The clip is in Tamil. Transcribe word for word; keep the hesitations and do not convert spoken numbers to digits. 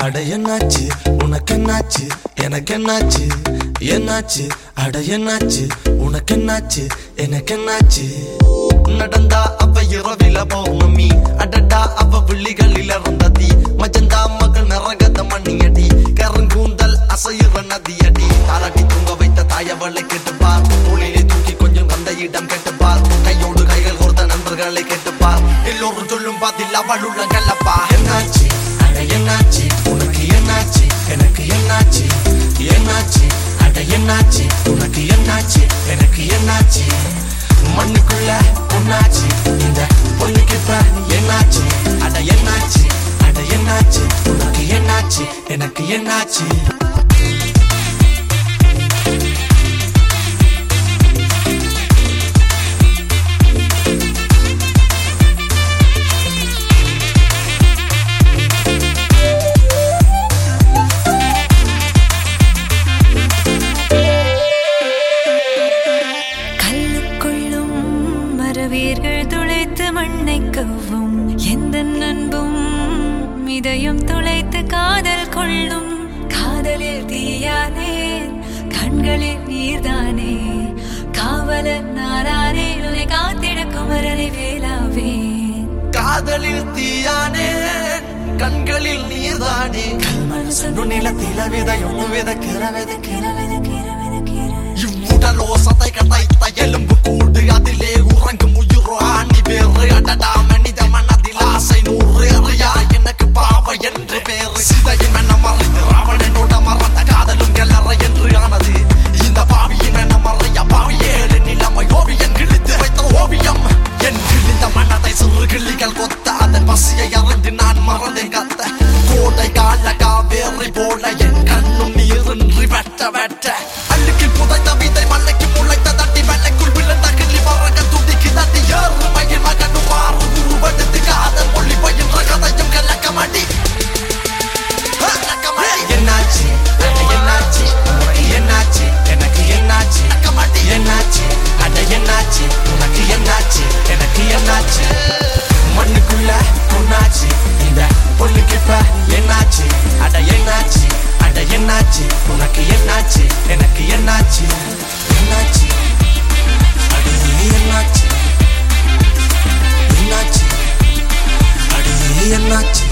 அட என்னாச்சு உனக்கு என்னாச்சு எனக்கு என்னாச்சு என்னாச்சு அட என்னாச்சு உனக்கு என்னாச்சு எனக்கு என்னாச்சு நடந்தா அவ இரவில பௌர்ணமி அடடா அவ விழிகளில் இருந்ததி மஜந்தா மகள் நரகத மணியடி கருங்கூந்தல் அசையுற நதியடி தாராட்டி தூங்க வைத்த தாயவளை கேட்டுப்பார் தோளிலே தூக்கி கொஞ்சம் வந்த இடம் கேட்டுப்பார் கையோடு கைகள் கொடுத்த நண்பர்களை கேட்டுப்பார் எல்லோரும் சொல்லும் பாதில் அவள் உள்ள கல்லப்பா என்னாச்சு அட என்னாச்சு உனக்கு என்னாச்சு எனக்கு என்னாச்சு என்னாச்சு அட என்னாச்சு உனக்கு என்னாச்சு எனக்கு என்னாச்சு மண்ணுக்குள்ள பொண்ணாச்சு இந்த பொண்ணுக்கு இப்ப என்னாச்சு அட என்னாச்சு அட என்னாச்சு உனக்கு என்னாச்சு எனக்கு என்னாச்சு வீர்கள் துளைத்து மண்ணை கவ்வும் எந்த நண்பும் இதயம் துளைத்து காதல் கொள்ளும் காதலில் தீயானே கண்களில் நீர்தானே காவலர் நாரானே உன்னை காத்திட குமரனை வேளாவே காதலில் தீயானே கண்களில் நீர்தானே கல்மனசு நிலத்தில விதையொன்று விதைக்கிற விதைக்கிற விதைக்கிற விதைக்கிற இவ்வுடல் ஓசத்தை கதைத்த எலும்பு கூடு அதிலே உறங்கும் உயிரோ ஆணி பேரு அடடா மனித மனதில் ஆசை நூறு அறியா எனக்கு பாவ என்று பேரு சிதையும் என மறைந்து ராவணனோட மறந்த காதலும் கல்லறை என்று ஆனது இந்த பாவியின் என மறைய பாவி ஏழு நிலைமை ஓவியம் கிழித்து வைத்த ஓவியம் என் கிழிந்த மனதை சிறு கிள்ளிகள் கொத்த அதன் பசியை அறிந்து நான் மறந்தேன் கத்த கோடை கால காவேரி போல என் கண்ணும் நீரின்றி வெட்ட வெட்ட அள்ளுக்கில் புதைத்த விதை மல்லைக்கு முளைத்த தட்டி வெள்ளைக்குள் விழுந்த கிள்ளி மறக்க துடிக்கு தட்டி ஏறு மயில் மகனும் மாறு உருவெடுத்து காதல் மொழி பயின்ற கதையும் கலக்கமாடி என்னாச்சு அட என்னாச்சு உனக்கு என்னாச்சு எனக்கு என்னாச்சு என்னாச்சு அட என்னாச்சு உனக்கு என்னாச்சு எனக்கு என்னாச்சு மண்ணுக்குள்ள பொண்ணாச்சு இந்த பொண்ணுக்கு இப்ப என்னாச்சு அட என்னாச்சு அட என்னாச்சு உனக்கு என்னாச்சு எனக்கு என்னாச்சு என்னாச்சு அட என்னாச்சு என்னாச்சு அட என்னாச்சு